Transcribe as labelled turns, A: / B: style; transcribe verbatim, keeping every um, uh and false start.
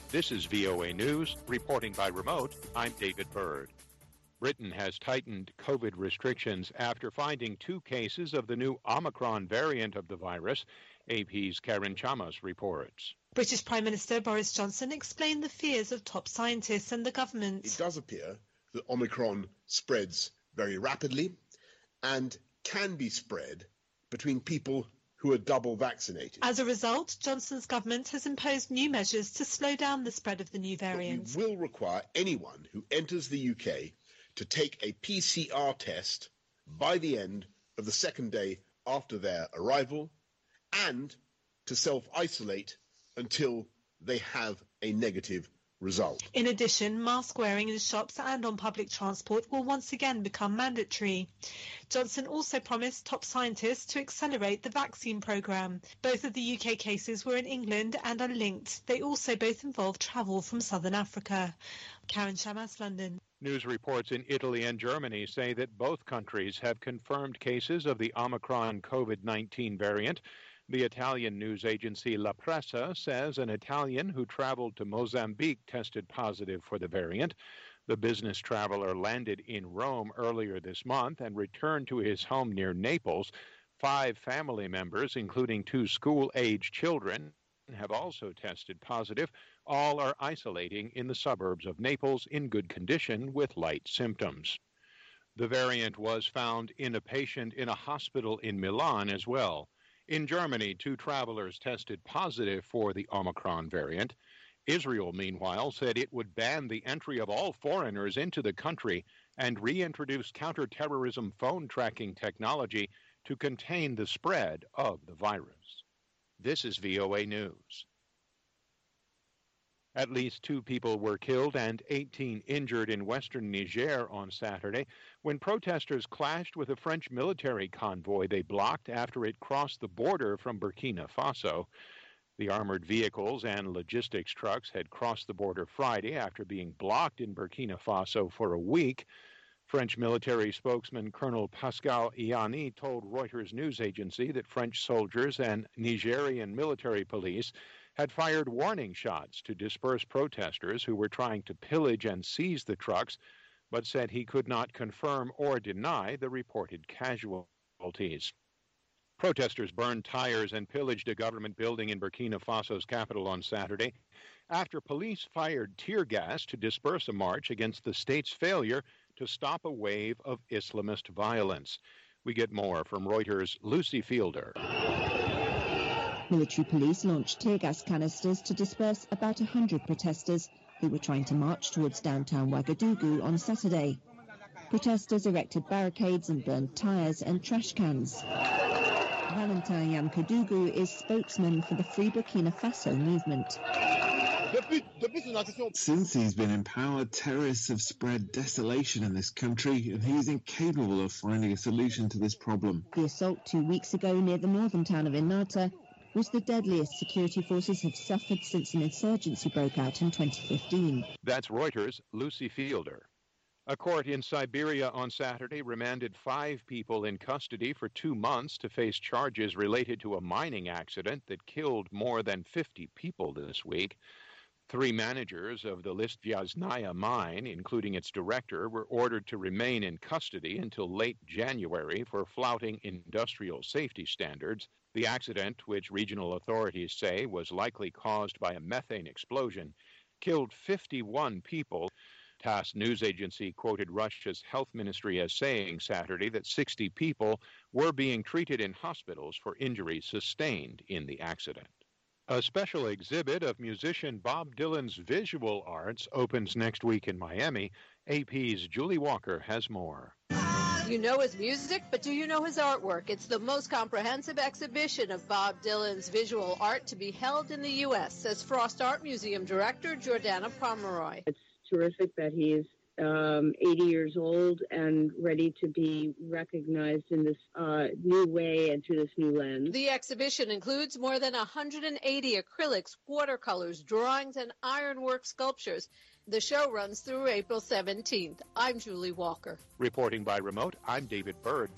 A: This is V O A News. Reporting by remote, I'm David Byrd. Britain has tightened COVID restrictions after finding two cases of the new Omicron variant of the virus. A P's Karen Chamas reports.
B: British Prime Minister Boris Johnson explained the fears of top scientists and the government.
C: It does appear that Omicron spreads very rapidly and can be spread between people who are double vaccinated.
B: As a result, Johnson's government has imposed new measures to slow down the spread of the new variant.
C: But we will require anyone who enters the U K to take a P C R test by the end of the second day after their arrival and to self-isolate until they have a negative result.
B: In addition, mask wearing in shops and on public transport will once again become mandatory. Johnson also promised top scientists to accelerate the vaccine programme. Both of the U K cases were in England and are linked. They also both involve travel from southern Africa. Karen Chamas, London.
A: News reports in Italy and Germany say that both countries have confirmed cases of the Omicron COVID nineteen variant. The Italian news agency La Pressa says an Italian who traveled to Mozambique tested positive for the variant. The business traveler landed in Rome earlier this month and returned to his home near Naples. Five family members, including two school-age children, have also tested positive. All are isolating in the suburbs of Naples in good condition with light symptoms. The variant was found in a patient in a hospital in Milan as well. In Germany, two travelers tested positive for the Omicron variant. Israel, meanwhile, said it would ban the entry of all foreigners into the country and reintroduce counterterrorism phone tracking technology to contain the spread of the virus. This is V O A News. At least two people were killed and eighteen injured in western Niger on Saturday when protesters clashed with a French military convoy they blocked after it crossed the border from Burkina Faso. The armored vehicles and logistics trucks had crossed the border Friday after being blocked in Burkina Faso for a week. French military spokesman Colonel Pascal Iani told Reuters news agency that French soldiers and Nigerian military police had fired warning shots to disperse protesters who were trying to pillage and seize the trucks, but said he could not confirm or deny the reported casualties. Protesters burned tires and pillaged a government building in Burkina Faso's capital on Saturday after police fired tear gas to disperse a march against the state's failure to stop a wave of Islamist violence. We get more from Reuters' Lucy Fielder.
D: Military police launched tear gas canisters to disperse about one hundred protesters who were trying to march towards downtown Ouagadougou on Saturday. Protesters erected barricades and burned tyres and trash cans. Valentin Yamkadougou is spokesman for the Free Burkina Faso movement.
E: Since he's been in power, terrorists have spread desolation in this country, and he is incapable of finding a solution to this problem.
D: The assault two weeks ago near the northern town of Inata was the deadliest security forces have suffered since an insurgency broke out in twenty fifteen.
A: That's Reuters' Lucy Fielder. A court in Siberia on Saturday remanded five people in custody for two months to face charges related to a mining accident that killed more than fifty people this week. Three managers of the Listvyaznaya mine, including its director, were ordered to remain in custody until late January for flouting industrial safety standards. The accident, which regional authorities say was likely caused by a methane explosion, killed fifty-one people. TASS news agency quoted Russia's health ministry as saying Saturday that sixty people were being treated in hospitals for injuries sustained in the accident. A special exhibit of musician Bob Dylan's visual arts opens next week in Miami. A P's Julie Walker has more.
F: You know his music, but do you know his artwork? It's the most comprehensive exhibition of Bob Dylan's visual art to be held in the U S, says Frost Art Museum Director Jordana Pomeroy.
G: It's terrific that he's um, eighty years old and ready to be recognized in this uh, new way and through this new lens.
F: The exhibition includes more than one hundred eighty acrylics, watercolors, drawings, and ironwork sculptures. The show runs through April seventeenth. I'm Julie Walker.
A: Reporting by remote, I'm David Byrd.